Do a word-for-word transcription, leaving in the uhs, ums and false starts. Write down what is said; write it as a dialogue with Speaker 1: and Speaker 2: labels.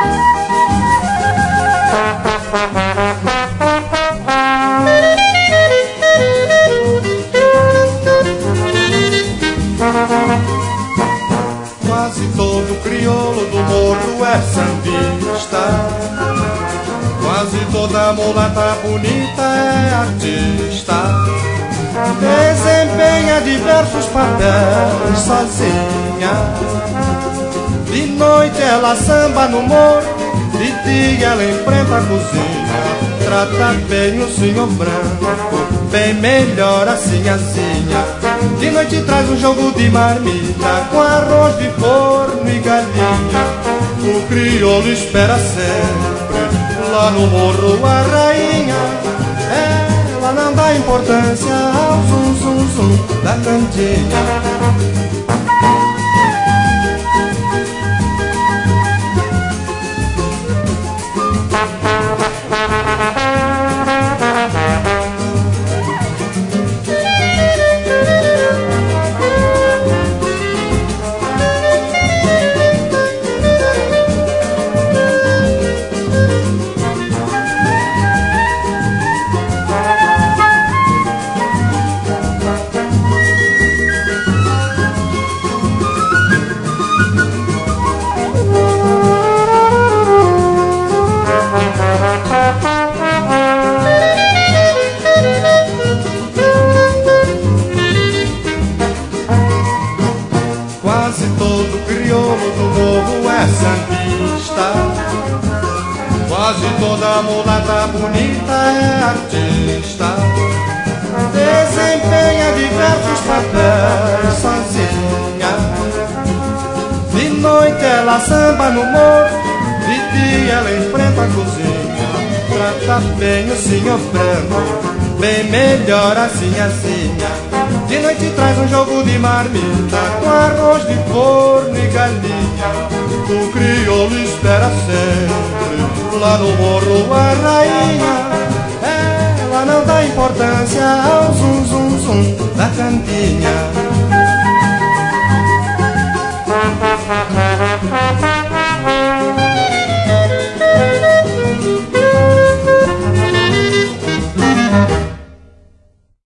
Speaker 1: Quase todo crioulo do morro é sambista, quase toda mulata bonita é artista, desempenha diversos papéis sozinha. De noite ela samba no morro, de dia ela enfrenta a cozinha. Trata bem o senhor branco, bem melhor a sinhazinha. De noite traz um jogo de marmita, com arroz de forno e galinha. O crioulo espera sempre, lá no morro a rainha. Ela não dá importância ao zum zum zum da cantinha. Quase todo crioulo do morro é sambista, quase toda mulata bonita é artista, desempenha diversos papéis sozinha. De noite ela samba no morro, de dia ela enfrenta a cozinha. Trata bem o senhor branco, bem melhor a sinhazinha. De noite traz um jogo de marmita, com arroz de forno e galinha. O crioulo espera sempre, lá no morro a rainha. Ela não dá importância ao zum zum zum da cantinha.